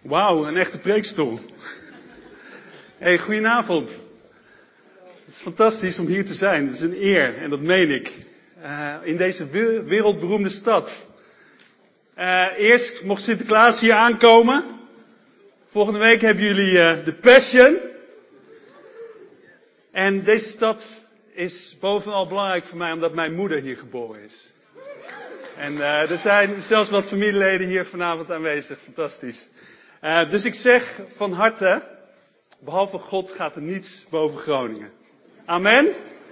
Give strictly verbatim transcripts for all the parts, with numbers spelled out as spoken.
Wauw, een echte preekstoel. Hey, goedenavond. Het is fantastisch om hier te zijn. Het is een eer en dat meen ik. Uh, in deze wereldberoemde stad. Uh, eerst mocht Sinterklaas hier aankomen. Volgende week hebben jullie uh, de Passion. En deze stad is bovenal belangrijk voor mij omdat mijn moeder hier geboren is. En uh, er zijn zelfs wat familieleden hier vanavond aanwezig. Fantastisch. Uh, dus ik zeg van harte, behalve God gaat er niets boven Groningen. Amen.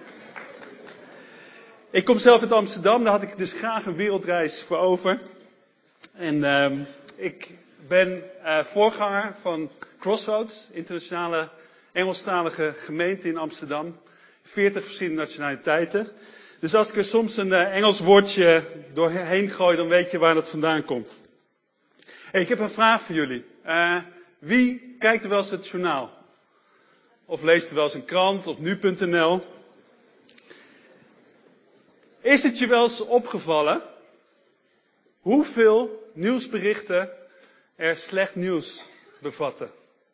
Ik kom zelf uit Amsterdam, daar had ik dus graag een wereldreis voor over. En uh, ik ben uh, voorganger van Crossroads, internationale Engelstalige gemeente in Amsterdam. veertig verschillende nationaliteiten. Dus als ik er soms een uh, Engels woordje doorheen gooi, dan weet je waar dat vandaan komt. Hey, ik heb een vraag voor jullie. Uh, wie kijkt er wel eens het journaal? Of leest er wel eens een krant of nu punt n l? Is het je wel eens opgevallen hoeveel nieuwsberichten er slecht nieuws bevatten?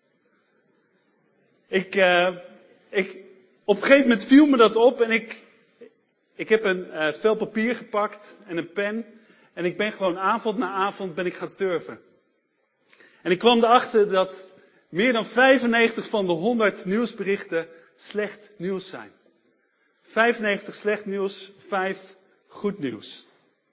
Ik, uh, ik, op een gegeven moment viel me dat op en ik, ik heb een uh, vel papier gepakt en een pen en ik ben gewoon avond na avond ben ik gaan turven. En ik kwam erachter dat meer dan vijfennegentig van de honderd nieuwsberichten slecht nieuws zijn. vijfennegentig slecht nieuws, vijf goed nieuws.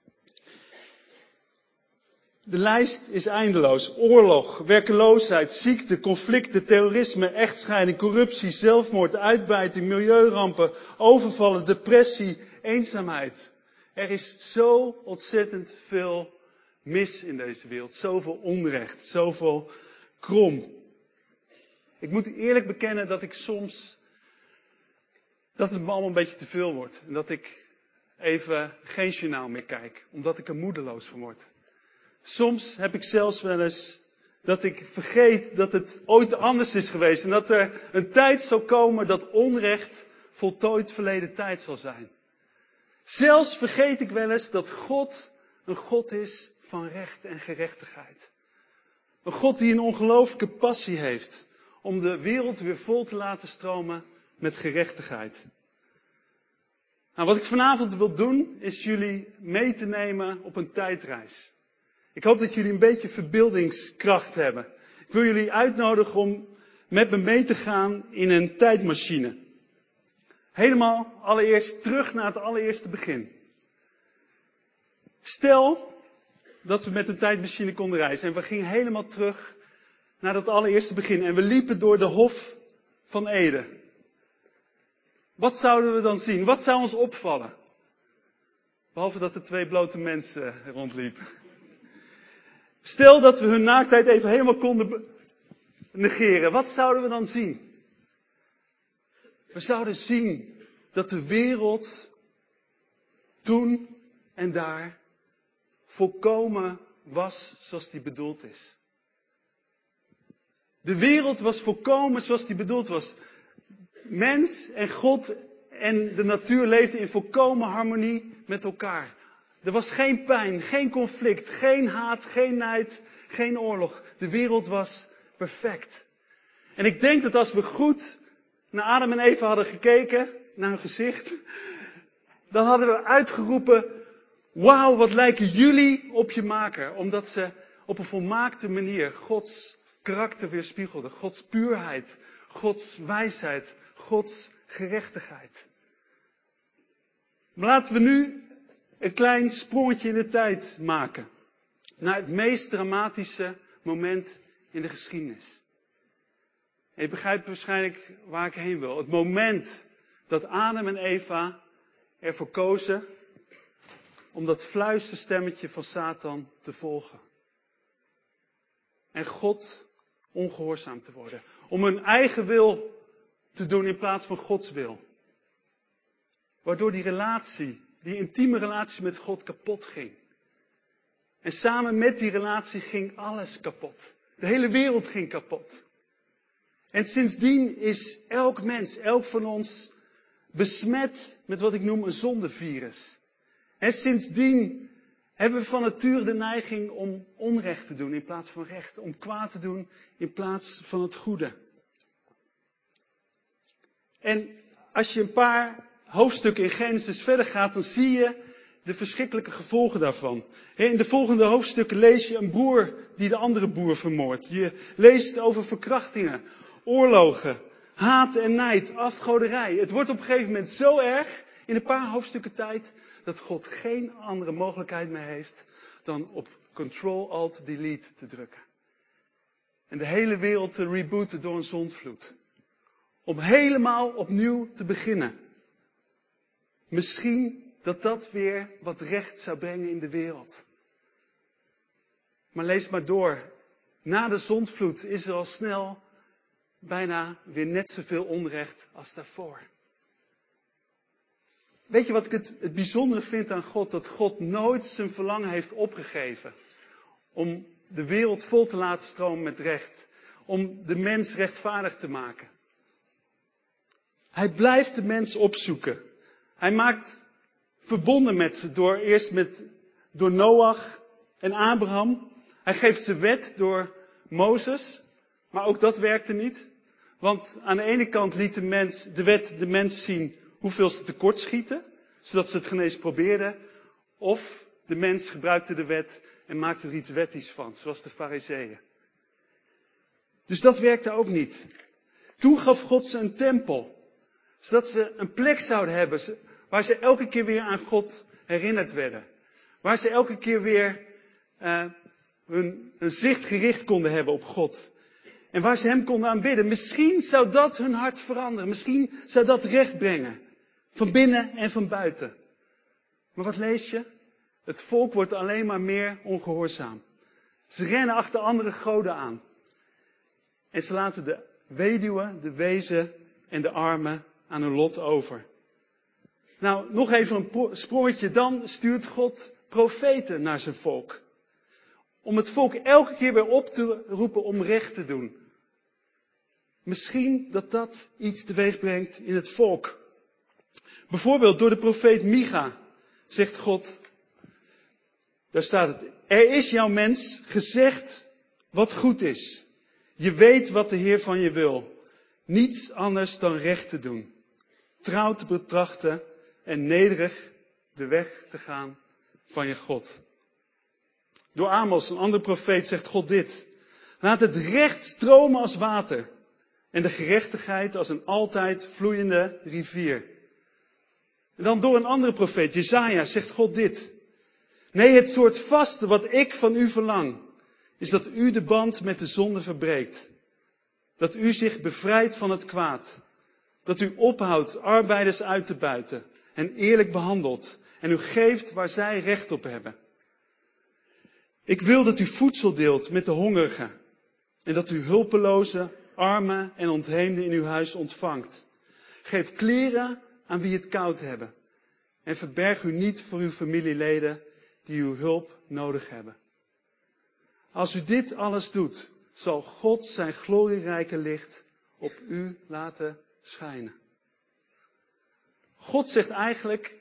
De lijst is eindeloos. Oorlog, werkeloosheid, ziekte, conflicten, terrorisme, echtscheiding, corruptie, zelfmoord, uitbuiting, milieurampen, overvallen, depressie, eenzaamheid. Er is zo ontzettend veel mis in deze wereld. Zoveel onrecht, zoveel krom. Ik moet eerlijk bekennen dat ik soms, dat het me allemaal een beetje te veel wordt. En dat ik even geen journaal meer kijk, omdat ik er moedeloos van word. Soms heb ik zelfs wel eens dat ik vergeet dat het ooit anders is geweest. En dat er een tijd zal komen dat onrecht voltooid verleden tijd zal zijn. Zelfs vergeet ik wel eens dat God een God is van recht en gerechtigheid. Een God die een ongelooflijke passie heeft om de wereld weer vol te laten stromen met gerechtigheid. Nou, wat ik vanavond wil doen, is jullie mee te nemen op een tijdreis. Ik hoop dat jullie een beetje verbeeldingskracht hebben. Ik wil jullie uitnodigen om met me mee te gaan in een tijdmachine. Helemaal allereerst terug naar het allereerste begin. Stel dat we met een tijdmachine konden reizen en we gingen helemaal terug naar dat allereerste begin. En we liepen door de Hof van Eden. Wat zouden we dan zien? Wat zou ons opvallen? Behalve dat er twee blote mensen rondliepen. Stel dat we hun naaktheid even helemaal konden negeren. Wat zouden we dan zien? We zouden zien dat de wereld toen en daar volkomen was zoals die bedoeld is. De wereld was volkomen zoals die bedoeld was. Mens en God en de natuur leefden in volkomen harmonie met elkaar. Er was geen pijn, geen conflict, geen haat, geen nijd, geen oorlog. De wereld was perfect. En ik denk dat als we goed naar Adam en Eva hadden gekeken, naar hun gezicht, dan hadden we uitgeroepen: wauw, wat lijken jullie op je maker. Omdat ze op een volmaakte manier Gods karakter weerspiegelden. Gods puurheid, Gods wijsheid, Gods gerechtigheid. Maar laten we nu een klein sprongetje in de tijd maken. Naar het meest dramatische moment in de geschiedenis. En je begrijpt waarschijnlijk waar ik heen wil. Het moment dat Adam en Eva ervoor kozen om dat fluisterstemmetje van Satan te volgen. En God ongehoorzaam te worden. Om hun eigen wil te doen in plaats van Gods wil. Waardoor die relatie, die intieme relatie met God kapot ging. En samen met die relatie ging alles kapot. De hele wereld ging kapot. En sindsdien is elk mens, elk van ons, besmet met wat ik noem een zondevirus. En sindsdien hebben we van nature de neiging om onrecht te doen in plaats van recht. Om kwaad te doen in plaats van het goede. En als je een paar hoofdstukken in Genesis verder gaat, dan zie je de verschrikkelijke gevolgen daarvan. In de volgende hoofdstukken lees je een broer die de andere broer vermoordt. Je leest over verkrachtingen, oorlogen, haat en nijd, afgoderij. Het wordt op een gegeven moment zo erg, in een paar hoofdstukken tijd, dat God geen andere mogelijkheid meer heeft dan op Control-Alt-Delete te drukken. En de hele wereld te rebooten door een zondvloed. Om helemaal opnieuw te beginnen. Misschien dat dat weer wat recht zou brengen in de wereld. Maar lees maar door. Na de zondvloed is er al snel bijna weer net zoveel onrecht als daarvoor. Weet je wat ik het, het bijzondere vind aan God? Dat God nooit zijn verlangen heeft opgegeven. Om de wereld vol te laten stromen met recht. Om de mens rechtvaardig te maken. Hij blijft de mens opzoeken. Hij maakt verbonden met ze door eerst met, door Noach en Abraham. Hij geeft ze wet door Mozes. Maar ook dat werkte niet. Want aan de ene kant liet de, mens, de wet de mens zien hoeveel ze tekortschieten. Zodat ze het geen eens probeerden. Of de mens gebruikte de wet en maakte er iets wettisch van. Zoals de Farizeeën. Dus dat werkte ook niet. Toen gaf God ze een tempel. Zodat ze een plek zouden hebben waar ze elke keer weer aan God herinnerd werden. Waar ze elke keer weer uh, hun, hun zicht gericht konden hebben op God. En waar ze hem konden aanbidden. Misschien zou dat hun hart veranderen. Misschien zou dat recht brengen. Van binnen en van buiten. Maar wat lees je? Het volk wordt alleen maar meer ongehoorzaam. Ze rennen achter andere goden aan. En ze laten de weduwen, de wezen en de armen aan hun lot over. Nou, nog even een sprongetje. Dan stuurt God profeten naar zijn volk. Om het volk elke keer weer op te roepen om recht te doen. Misschien dat dat iets teweeg brengt in het volk. Bijvoorbeeld door de profeet Micha zegt God. Daar staat het. Er is jouw mens gezegd wat goed is. Je weet wat de Heer van je wil. Niets anders dan recht te doen. Trouw te betrachten en nederig de weg te gaan van je God. Door Amos, een andere profeet, zegt God dit. Laat het recht stromen als water. En de gerechtigheid als een altijd vloeiende rivier. En dan door een andere profeet, Jesaja, zegt God dit. Nee, het soort vaste wat ik van u verlang, is dat u de band met de zonde verbreekt. Dat u zich bevrijdt van het kwaad. Dat u ophoudt arbeiders uit te buiten en eerlijk behandelt. En u geeft waar zij recht op hebben. Ik wil dat u voedsel deelt met de hongerigen. En dat u hulpelozen, armen en ontheemden in uw huis ontvangt. Geef kleren aan wie het koud hebben. En verberg u niet voor uw familieleden die uw hulp nodig hebben. Als u dit alles doet, zal God zijn glorierijke licht op u laten schijnen. God zegt eigenlijk,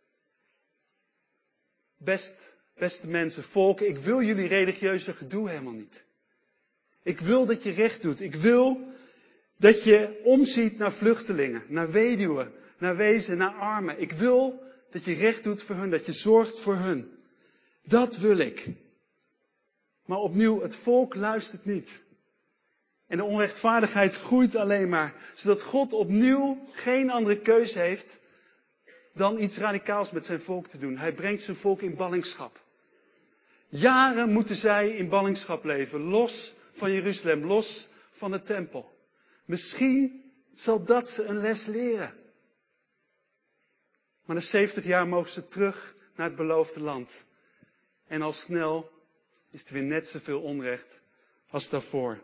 best, beste mensen, volk, ik wil jullie religieuze gedoe helemaal niet. Ik wil dat je recht doet. Ik wil dat je omziet naar vluchtelingen, naar weduwen, naar wezen, naar armen. Ik wil dat je recht doet voor hun, dat je zorgt voor hun. Dat wil ik. Maar opnieuw, het volk luistert niet. En de onrechtvaardigheid groeit alleen maar. Zodat God opnieuw geen andere keuze heeft dan iets radicaals met zijn volk te doen. Hij brengt zijn volk in ballingschap. Jaren moeten zij in ballingschap leven. Los van Jeruzalem. Los van de tempel. Misschien zal dat ze een les leren. Maar na zeventig jaar mogen ze terug naar het beloofde land. En al snel is er weer net zoveel onrecht als daarvoor.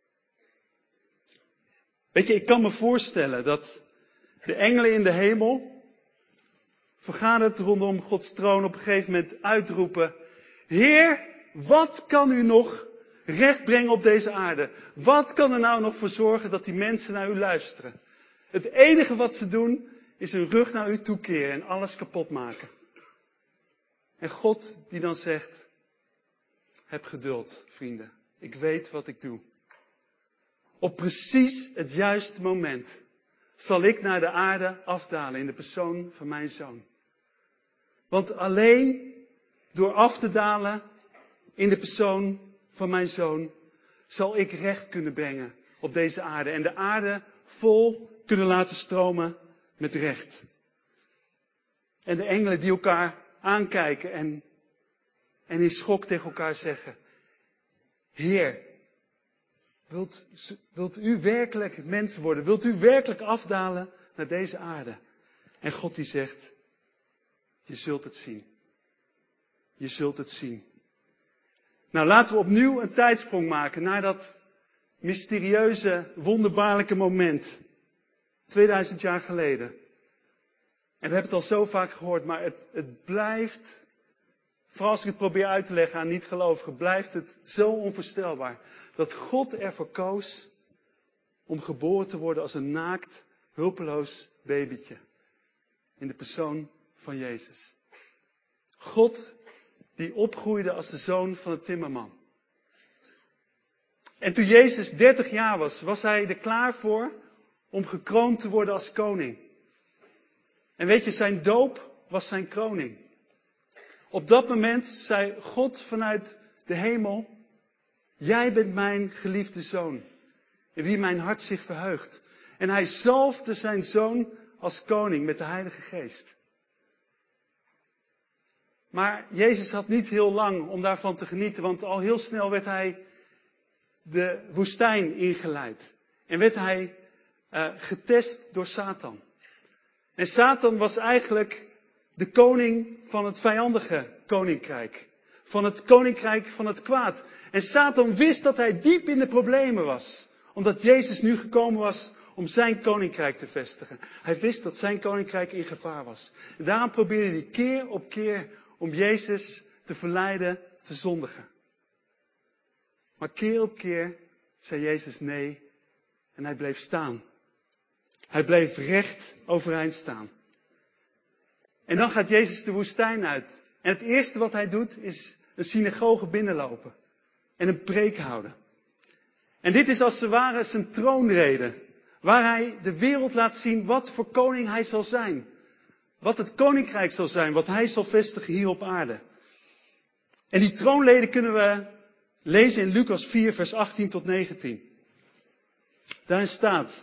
Weet je, ik kan me voorstellen dat de engelen in de hemel, vergaderd rondom Gods troon, op een gegeven moment uitroepen: Heer, wat kan u nog recht brengen op deze aarde? Wat kan er nou nog voor zorgen dat die mensen naar u luisteren? Het enige wat ze doen is hun rug naar u toekeren en alles kapot maken. En God die dan zegt, heb geduld, vrienden. Ik weet wat ik doe. Op precies het juiste moment zal ik naar de aarde afdalen in de persoon van mijn zoon. Want alleen door af te dalen in de persoon van mijn zoon zal ik recht kunnen brengen op deze aarde. En de aarde vol kunnen laten stromen met recht. En de engelen die elkaar aankijken en, en in schok tegen elkaar zeggen, Heer, wilt, wilt u werkelijk mens worden? Wilt u werkelijk afdalen naar deze aarde? En God die zegt, je zult het zien. Je zult het zien. Nou, laten we opnieuw een tijdsprong maken naar dat mysterieuze, wonderbaarlijke moment. tweeduizend jaar geleden. En we hebben het al zo vaak gehoord, maar het, het blijft, vooral als ik het probeer uit te leggen aan niet-gelovigen, blijft het zo onvoorstelbaar. Dat God ervoor koos om geboren te worden als een naakt, hulpeloos babytje. In de persoon van Jezus. God die opgroeide als de zoon van de timmerman. En toen Jezus dertig jaar was, was hij er klaar voor om gekroond te worden als koning. En weet je, zijn doop was zijn kroning. Op dat moment zei God vanuit de hemel, jij bent mijn geliefde zoon, in wie mijn hart zich verheugt. En hij zalfde zijn zoon als koning met de Heilige Geest. Maar Jezus had niet heel lang om daarvan te genieten, want al heel snel werd hij de woestijn ingeleid. En werd hij uh, getest door Satan. En Satan was eigenlijk de koning van het vijandige koninkrijk. Van het koninkrijk van het kwaad. En Satan wist dat hij diep in de problemen was. Omdat Jezus nu gekomen was om zijn koninkrijk te vestigen. Hij wist dat zijn koninkrijk in gevaar was. En daarom probeerde hij keer op keer om Jezus te verleiden te zondigen. Maar keer op keer zei Jezus nee en hij bleef staan. Hij bleef recht overeind staan. En dan gaat Jezus de woestijn uit. En het eerste wat hij doet is een synagoge binnenlopen. En een preek houden. En dit is als het ware zijn troonrede. Waar hij de wereld laat zien wat voor koning hij zal zijn. Wat het koninkrijk zal zijn. Wat hij zal vestigen hier op aarde. En die troonrede kunnen we lezen in Lucas vier vers achttien tot negentien. Daarin staat.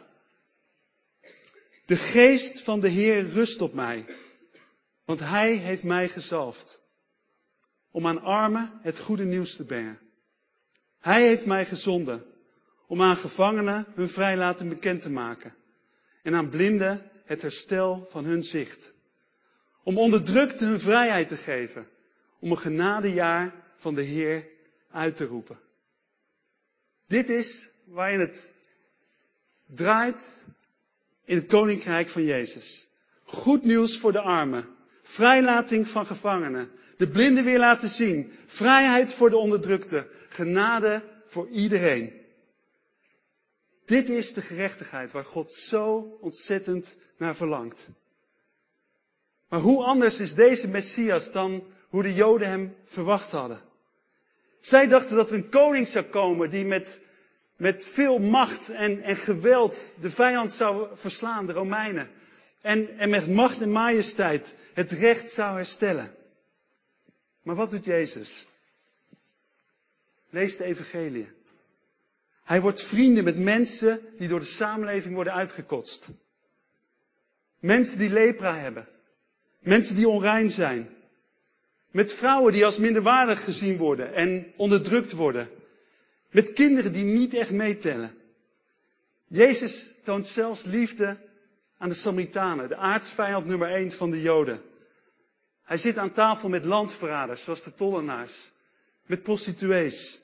De geest van de Heer rust op mij. Want hij heeft mij gezalfd. Om aan armen het goede nieuws te brengen. Hij heeft mij gezonden. Om aan gevangenen hun vrijlating bekend te maken. En aan blinden het herstel van hun zicht. Om onderdrukten hun vrijheid te geven. Om een genadejaar van de Heer uit te roepen. Dit is waarin het draait in het koninkrijk van Jezus. Goed nieuws voor de armen. Vrijlating van gevangenen. De blinden weer laten zien. Vrijheid voor de onderdrukte. Genade voor iedereen. Dit is de gerechtigheid waar God zo ontzettend naar verlangt. Maar hoe anders is deze Messias dan hoe de Joden hem verwacht hadden? Zij dachten dat er een koning zou komen die met, met veel macht en, en geweld de vijand zou verslaan, de Romeinen. En, en met macht en majesteit het recht zou herstellen. Maar wat doet Jezus? Lees de evangelie. Hij wordt vrienden met mensen die door de samenleving worden uitgekotst. Mensen die lepra hebben. Mensen die onrein zijn. Met vrouwen die als minderwaardig gezien worden en onderdrukt worden. Met kinderen die niet echt meetellen. Jezus toont zelfs liefde aan de Samaritanen, de aartsvijand nummer één van de Joden. Hij zit aan tafel met landverraders, zoals de tollenaars. Met prostituees.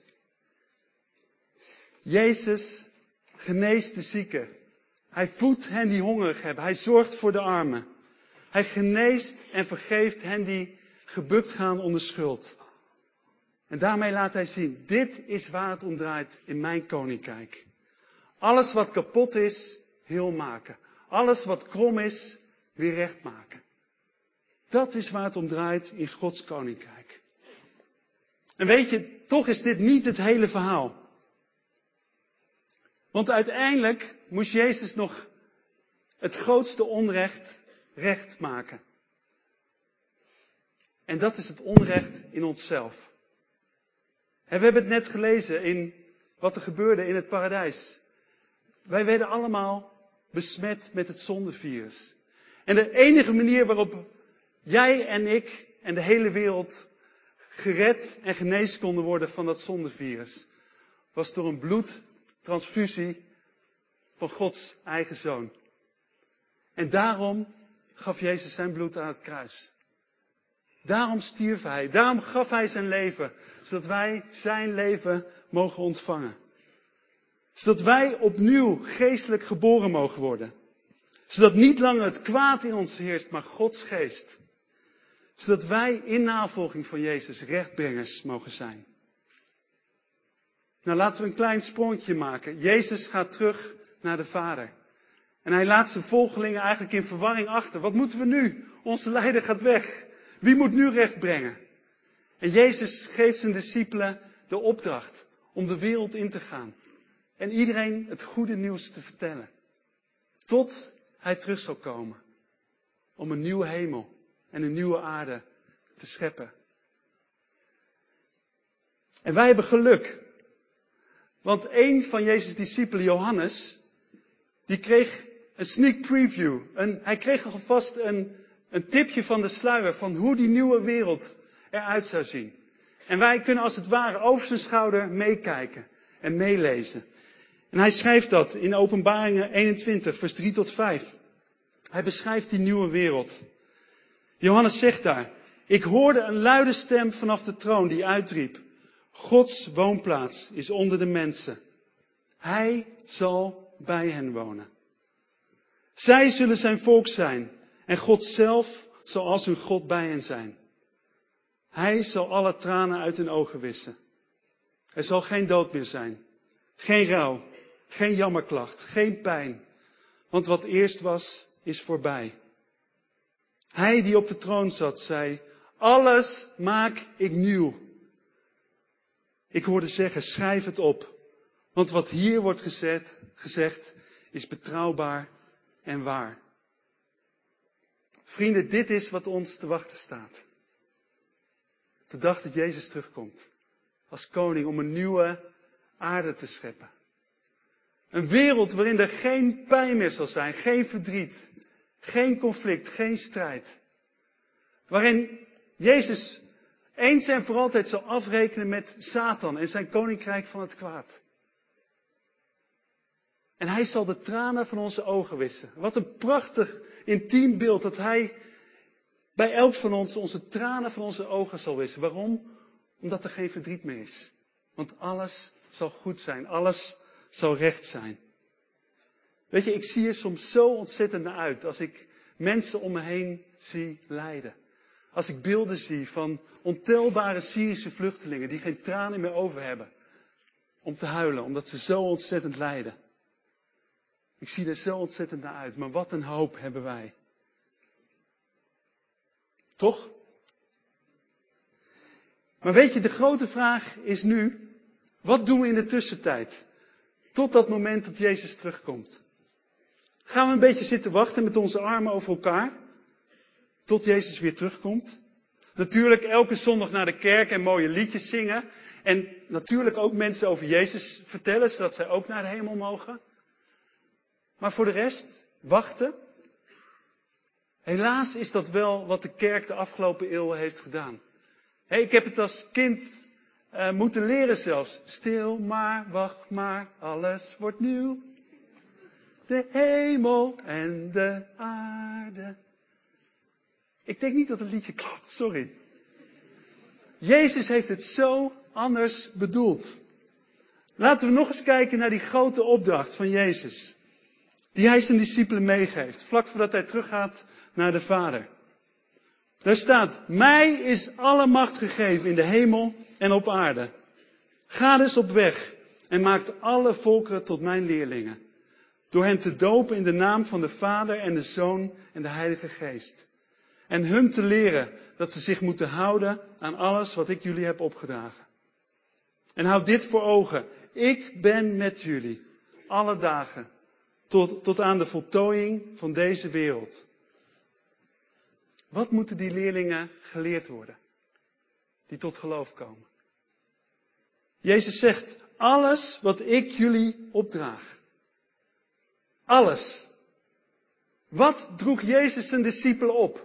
Jezus geneest de zieken. Hij voedt hen die hongerig hebben. Hij zorgt voor de armen. Hij geneest en vergeeft hen die gebukt gaan onder schuld. En daarmee laat hij zien, dit is waar het om draait in mijn koninkrijk. Alles wat kapot is, heel maken. Alles wat krom is, weer recht maken. Dat is waar het om draait in Gods koninkrijk. En weet je, toch is dit niet het hele verhaal. Want uiteindelijk moest Jezus nog het grootste onrecht recht maken. En dat is het onrecht in onszelf. En we hebben het net gelezen in wat er gebeurde in het paradijs. Wij werden allemaal besmet met het zondevirus. En de enige manier waarop jij en ik en de hele wereld gered en genezen konden worden van dat zondevirus, was door een bloedtransfusie van Gods eigen zoon. En daarom gaf Jezus zijn bloed aan het kruis. Daarom stierf hij. Daarom gaf hij zijn leven. Zodat wij zijn leven mogen ontvangen. Zodat wij opnieuw geestelijk geboren mogen worden. Zodat niet langer het kwaad in ons heerst, maar Gods geest. Zodat wij in navolging van Jezus rechtbrengers mogen zijn. Nou, laten we een klein sprongetje maken. Jezus gaat terug naar de Vader. En hij laat zijn volgelingen eigenlijk in verwarring achter. Wat moeten we nu? Onze leider gaat weg. Wie moet nu recht brengen? En Jezus geeft zijn discipelen de opdracht om de wereld in te gaan. En iedereen het goede nieuws te vertellen. Tot hij terug zal komen. Om een nieuwe hemel en een nieuwe aarde te scheppen. En wij hebben geluk. Want een van Jezus' discipelen, Johannes, die kreeg een sneak preview. Een, hij kreeg alvast een, een tipje van de sluier van hoe die nieuwe wereld eruit zou zien. En wij kunnen als het ware over zijn schouder meekijken en meelezen. En hij schrijft dat in Openbaringen eenentwintig, vers drie tot vijf. Hij beschrijft die nieuwe wereld. Johannes zegt daar: ik hoorde een luide stem vanaf de troon die uitriep: Gods woonplaats is onder de mensen. Hij zal bij hen wonen. Zij zullen zijn volk zijn en God zelf zal als hun God bij hen zijn. Hij zal alle tranen uit hun ogen wissen. Er zal geen dood meer zijn, geen rouw, geen jammerklacht, geen pijn, want wat eerst was, is voorbij. Hij die op de troon zat, zei: alles maak ik nieuw. Ik hoorde zeggen: schrijf het op, want wat hier wordt gezet, gezegd is betrouwbaar en waar. Vrienden, dit is wat ons te wachten staat. De dag dat Jezus terugkomt als koning om een nieuwe aarde te scheppen. Een wereld waarin er geen pijn meer zal zijn, geen verdriet, geen conflict, geen strijd. Waarin Jezus eens en voor altijd zal afrekenen met Satan en zijn koninkrijk van het kwaad. En hij zal de tranen van onze ogen wissen. Wat een prachtig intiem beeld dat hij bij elk van ons onze tranen van onze ogen zal wissen. Waarom? Omdat er geen verdriet meer is. Want alles zal goed zijn. Alles zal recht zijn. Weet je, ik zie er soms zo ontzettend naar uit als ik mensen om me heen zie lijden. Als ik beelden zie van ontelbare Syrische vluchtelingen die geen tranen meer over hebben om te huilen, omdat ze zo ontzettend lijden. Ik zie er zo ontzettend naar uit, maar wat een hoop hebben wij. Toch? Maar weet je, de grote vraag is nu, wat doen we in de tussentijd? Tot dat moment dat Jezus terugkomt. Gaan we een beetje zitten wachten met onze armen over elkaar? Tot Jezus weer terugkomt? Natuurlijk elke zondag naar de kerk en mooie liedjes zingen. En natuurlijk ook mensen over Jezus vertellen, zodat zij ook naar de hemel mogen. Maar voor de rest, wachten. Helaas is dat wel wat de kerk de afgelopen eeuwen heeft gedaan. Hey, ik heb het als kind uh, moeten leren zelfs. Stil maar, wacht maar, alles wordt nieuw. De hemel en de aarde. Ik denk niet dat het liedje klopt, sorry. Jezus heeft het zo anders bedoeld. Laten we nog eens kijken naar die grote opdracht van Jezus. Die hij zijn discipelen meegeeft, vlak voordat hij teruggaat naar de Vader. Daar staat: mij is alle macht gegeven in de hemel en op aarde. Ga dus op weg en maakt alle volkeren tot mijn leerlingen. Door hen te dopen in de naam van de Vader en de Zoon en de Heilige Geest. En hun te leren dat ze zich moeten houden aan alles wat ik jullie heb opgedragen. En houd dit voor ogen. Ik ben met jullie alle dagen tot, tot aan de voltooiing van deze wereld. Wat moeten die leerlingen geleerd worden? Die tot geloof komen. Jezus zegt, alles wat ik jullie opdraag. Alles. Wat droeg Jezus zijn discipelen op?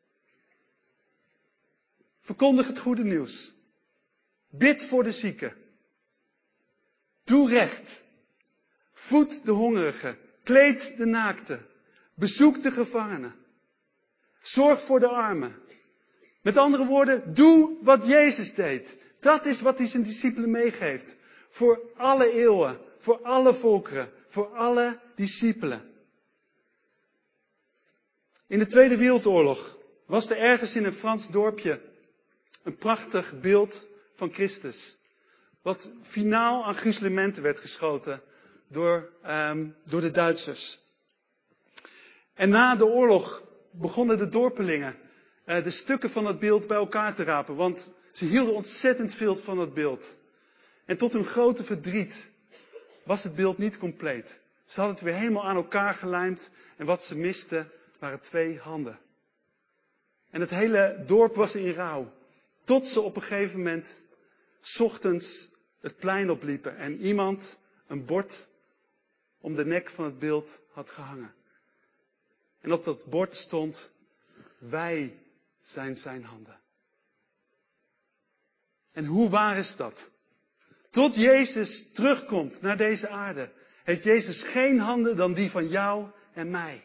Verkondig het goede nieuws. Bid voor de zieken. Doe recht. Voed de hongerigen. Kleed de naakten. Bezoek de gevangenen. Zorg voor de armen. Met andere woorden, doe wat Jezus deed. Dat is wat hij zijn discipelen meegeeft. Voor alle eeuwen, voor alle volkeren, voor alle discipelen. In de Tweede Wereldoorlog was er ergens in een Frans dorpje een prachtig beeld van Christus. Wat finaal aan gruzelementen werd geschoten door, um, door de Duitsers. En na de oorlog begonnen de dorpelingen uh, de stukken van het beeld bij elkaar te rapen. Want ze hielden ontzettend veel van het beeld. En tot hun grote verdriet was het beeld niet compleet. Ze hadden het weer helemaal aan elkaar gelijmd. En wat ze misten waren twee handen. En het hele dorp was in rouw. Tot ze op een gegeven moment 's ochtends het plein opliepen. En iemand een bord om de nek van het beeld had gehangen. En op dat bord stond, wij zijn zijn handen. En hoe waar is dat? Tot Jezus terugkomt naar deze aarde, heeft Jezus geen handen dan die van jou en mij.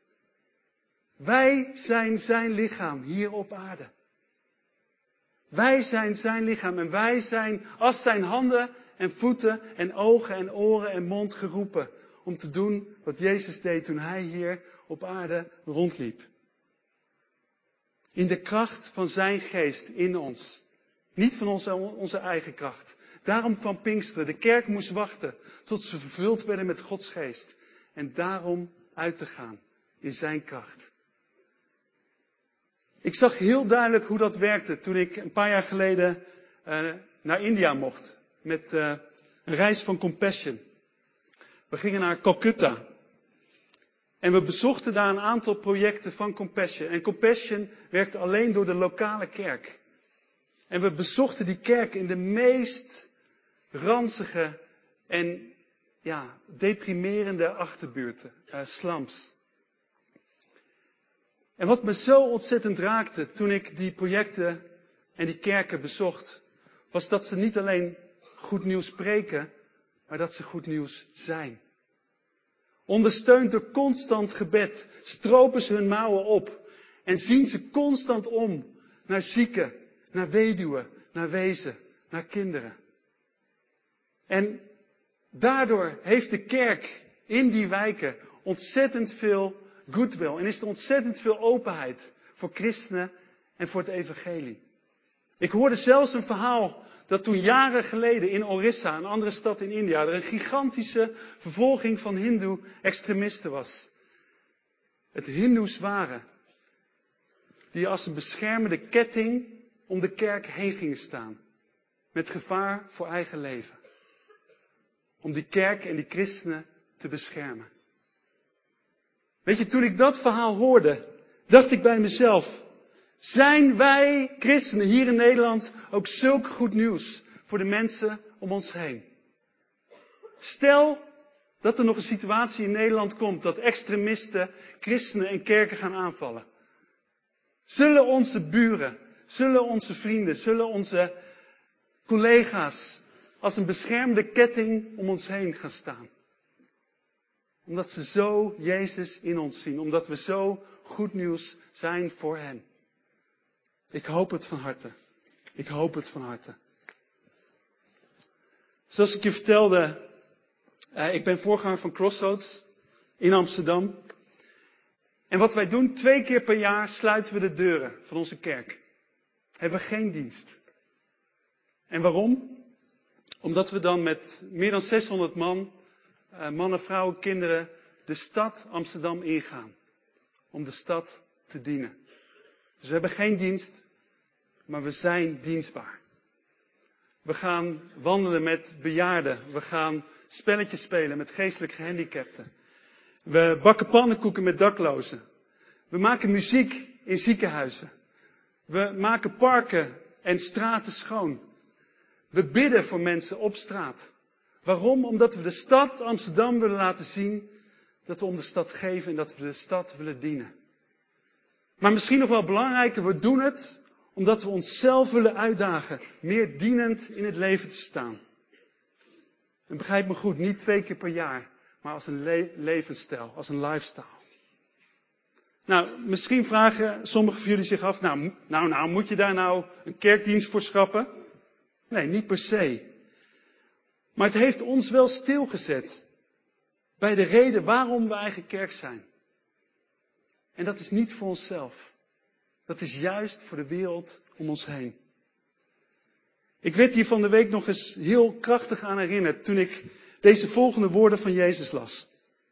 Wij zijn zijn lichaam hier op aarde. Wij zijn zijn lichaam en wij zijn als zijn handen en voeten en ogen en oren en mond geroepen. Om te doen wat Jezus deed toen hij hier op aarde rondliep. In de kracht van zijn geest in ons. Niet van onze, onze eigen kracht. Daarom van Pinksteren. De kerk moest wachten tot ze vervuld werden met Gods geest. En daarom uit te gaan in zijn kracht. Ik zag heel duidelijk hoe dat werkte toen ik een paar jaar geleden uh, naar India mocht. Met uh, een reis van Compassion. We gingen naar Calcutta. En we bezochten daar een aantal projecten van Compassion. En Compassion werkte alleen door de lokale kerk. En we bezochten die kerk in de meest ranzige en ja, deprimerende achterbuurten, uh, slums. En wat me zo ontzettend raakte toen ik die projecten en die kerken bezocht, was dat ze niet alleen goed nieuws spreken, maar dat ze goed nieuws zijn. Ondersteund door constant gebed, stropen ze hun mouwen op en zien ze constant om naar zieken, naar weduwen, naar wezen, naar kinderen. En daardoor heeft de kerk in die wijken ontzettend veel goodwill en is er ontzettend veel openheid voor christenen en voor het evangelie. Ik hoorde zelfs een verhaal dat toen jaren geleden in Orissa, een andere stad in India, er een gigantische vervolging van hindoe-extremisten was. Het hindoes waren die als een beschermende ketting om de kerk heen gingen staan. Met gevaar voor eigen leven. Om die kerk en die christenen te beschermen. Weet je, toen ik dat verhaal hoorde, dacht ik bij mezelf, zijn wij christenen hier in Nederland ook zulk goed nieuws voor de mensen om ons heen? Stel dat er nog een situatie in Nederland komt dat extremisten christenen en kerken gaan aanvallen. Zullen onze buren, zullen onze vrienden, zullen onze collega's als een beschermde ketting om ons heen gaan staan? Omdat ze zo Jezus in ons zien, omdat we zo goed nieuws zijn voor hen. Ik hoop het van harte. Ik hoop het van harte. Zoals ik je vertelde, uh, ik ben voorganger van Crossroads in Amsterdam. En wat wij doen, twee keer per jaar sluiten we de deuren van onze kerk. Hebben we geen dienst. En waarom? Omdat we dan met meer dan zeshonderd man, uh, mannen, vrouwen, kinderen, de stad Amsterdam ingaan. Om de stad te dienen. Dus we hebben geen dienst, maar we zijn dienstbaar. We gaan wandelen met bejaarden. We gaan spelletjes spelen met geestelijk gehandicapten. We bakken pannenkoeken met daklozen. We maken muziek in ziekenhuizen. We maken parken en straten schoon. We bidden voor mensen op straat. Waarom? Omdat we de stad Amsterdam willen laten zien dat we om de stad geven en dat we de stad willen dienen. Maar misschien nog wel belangrijker, we doen het omdat we onszelf willen uitdagen meer dienend in het leven te staan. En begrijp me goed, niet twee keer per jaar, maar als een le- levensstijl, als een lifestyle. Nou, misschien vragen sommigen van jullie zich af, nou, nou, nou, moet je daar nou een kerkdienst voor schrappen? Nee, niet per se. Maar het heeft ons wel stilgezet bij de reden waarom we eigen kerk zijn. En dat is niet voor onszelf. Dat is juist voor de wereld om ons heen. Ik werd hier van de week nog eens heel krachtig aan herinnerd toen ik deze volgende woorden van Jezus las.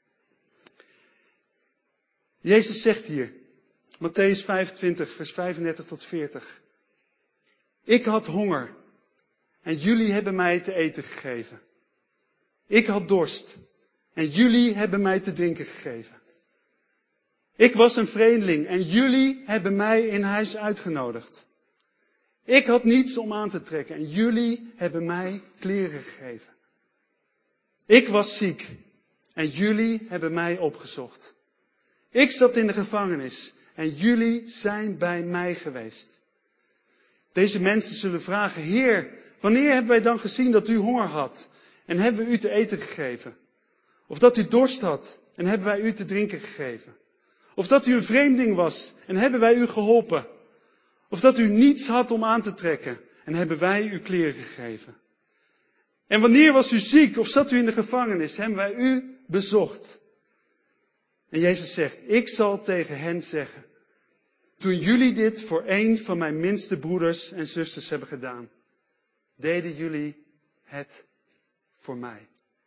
Jezus zegt hier, Mattheüs vijfentwintig, vers vijfendertig tot veertig. Ik had honger en jullie hebben mij te eten gegeven. Ik had dorst en jullie hebben mij te drinken gegeven. Ik was een vreemdeling en jullie hebben mij in huis uitgenodigd. Ik had niets om aan te trekken en jullie hebben mij kleren gegeven. Ik was ziek en jullie hebben mij opgezocht. Ik zat in de gevangenis en jullie zijn bij mij geweest. Deze mensen zullen vragen, Heer, wanneer hebben wij dan gezien dat u honger had en hebben we u te eten gegeven? Of dat u dorst had en hebben wij u te drinken gegeven? Of dat u een vreemdeling was en hebben wij u geholpen? Of dat u niets had om aan te trekken en hebben wij u kleren gegeven? En wanneer was u ziek of zat u in de gevangenis, hebben wij u bezocht? En Jezus zegt, ik zal tegen hen zeggen, toen jullie dit voor een van mijn minste broeders en zusters hebben gedaan, deden jullie het voor mij.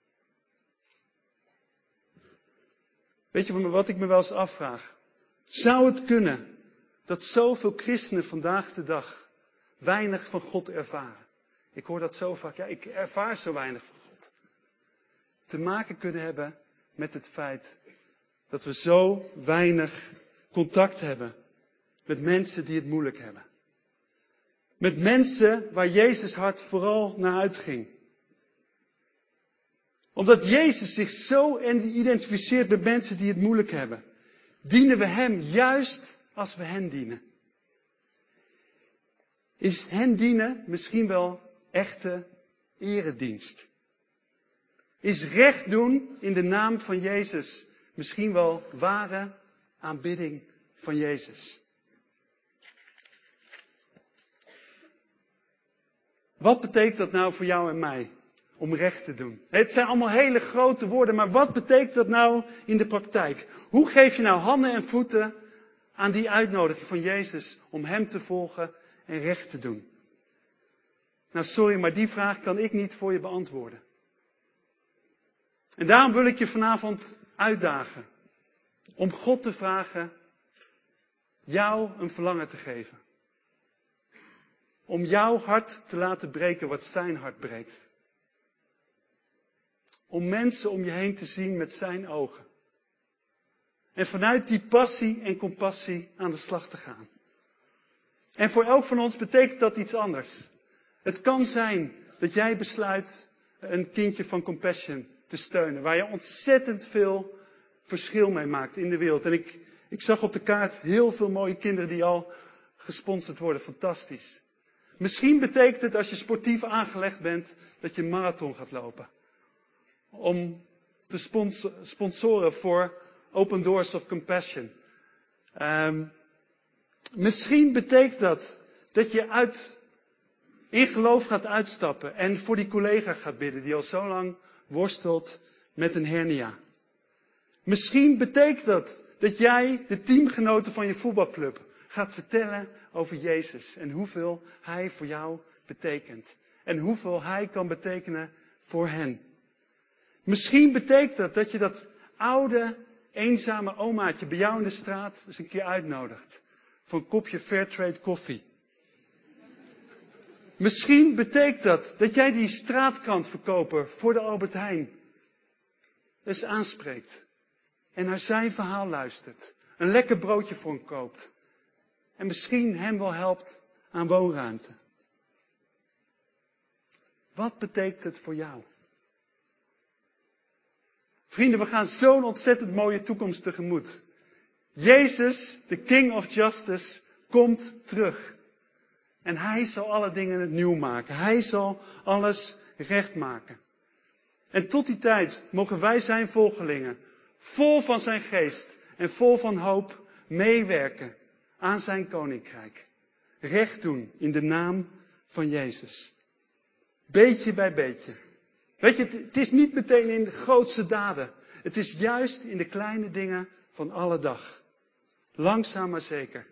Weet je wat ik me wel eens afvraag? Zou het kunnen dat zoveel christenen vandaag de dag weinig van God ervaren? Ik hoor dat zo vaak, ja, ik ervaar zo weinig van God. Te maken kunnen hebben met het feit dat we zo weinig contact hebben met mensen die het moeilijk hebben. Met mensen waar Jezus hart vooral naar uitging. Omdat Jezus zich zo identificeert met mensen die het moeilijk hebben, dienen we Hem juist als we hen dienen. Is hen dienen misschien wel echte eredienst? Is recht doen in de naam van Jezus misschien wel ware aanbidding van Jezus? Wat betekent dat nou voor jou en mij? Om recht te doen. Het zijn allemaal hele grote woorden, maar wat betekent dat nou in de praktijk? Hoe geef je nou handen en voeten aan die uitnodiging van Jezus om Hem te volgen en recht te doen? Nou sorry, maar die vraag kan ik niet voor je beantwoorden. En daarom wil ik je vanavond uitdagen om God te vragen jou een verlangen te geven. Om jouw hart te laten breken wat zijn hart breekt. Om mensen om je heen te zien met zijn ogen. En vanuit die passie en compassie aan de slag te gaan. En voor elk van ons betekent dat iets anders. Het kan zijn dat jij besluit een kindje van Compassion te steunen. Waar je ontzettend veel verschil mee maakt in de wereld. En ik, ik zag op de kaart heel veel mooie kinderen die al gesponsord worden. Fantastisch. Misschien betekent het als je sportief aangelegd bent dat je een marathon gaat lopen. Om te sponsor, sponsoren voor Open Doors of Compassion. Um, misschien betekent dat dat je uit, in geloof gaat uitstappen en voor die collega gaat bidden die al zo lang worstelt met een hernia. Misschien betekent dat dat jij de teamgenoten van je voetbalclub gaat vertellen over Jezus en hoeveel Hij voor jou betekent. En hoeveel Hij kan betekenen voor hen. Misschien betekent dat dat je dat oude, eenzame omaatje bij jou in de straat eens een keer uitnodigt. voor een kopje Fairtrade koffie. Misschien betekent dat dat jij die straatkrantverkoper voor de Albert Heijn eens aanspreekt. En naar zijn verhaal luistert. Een lekker broodje voor hem koopt. En misschien hem wel helpt aan woonruimte. Wat betekent het voor jou? Vrienden, we gaan zo'n ontzettend mooie toekomst tegemoet. Jezus, de King of Justice, komt terug. En hij zal alle dingen nieuw maken. Hij zal alles recht maken. En tot die tijd mogen wij zijn volgelingen, vol van zijn geest en vol van hoop, meewerken aan zijn koninkrijk. Recht doen in de naam van Jezus. Beetje bij beetje. Weet je, het is niet meteen in de grootste daden. Het is juist in de kleine dingen van alle dag. Langzaam maar zeker.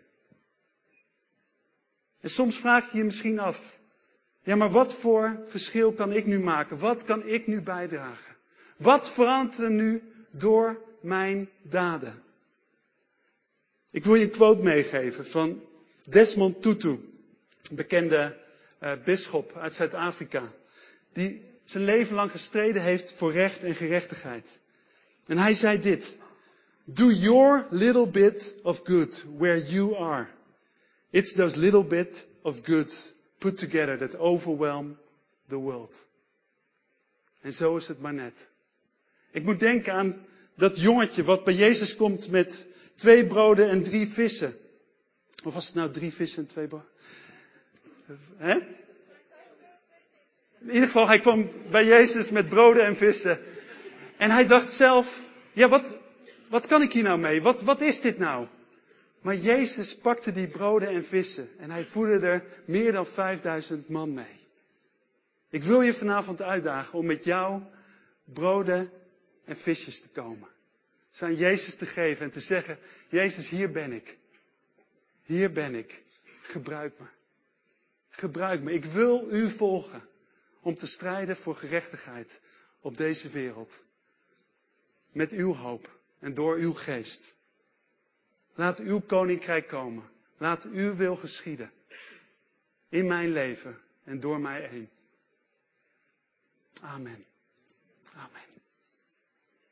En soms vraag je je misschien af. Ja, maar wat voor verschil kan ik nu maken? Wat kan ik nu bijdragen? Wat verandert er nu door mijn daden? Ik wil je een quote meegeven van Desmond Tutu. Een bekende uh, bisschop uit Zuid-Afrika. Die zijn leven lang gestreden heeft voor recht en gerechtigheid. En hij zei dit. Do your little bit of good where you are. It's those little bit of good put together that overwhelm the world. En zo is het maar net. Ik moet denken aan dat jongetje wat bij Jezus komt met twee broden en drie vissen. Of was het nou drie vissen en twee broden? Hè? In ieder geval, hij kwam bij Jezus met broden en vissen. En hij dacht zelf, ja, wat, wat kan ik hier nou mee? Wat, wat is dit nou? Maar Jezus pakte die broden en vissen. En hij voedde er meer dan vijfduizend man mee. Ik wil je vanavond uitdagen om met jou broden en visjes te komen. Ze aan Jezus te geven en te zeggen, Jezus, hier ben ik. Hier ben ik. Gebruik me. Gebruik me. Ik wil u volgen. Om te strijden voor gerechtigheid op deze wereld. Met uw hoop en door uw geest. Laat uw koninkrijk komen. Laat uw wil geschieden. In mijn leven en door mij heen. Amen. Amen.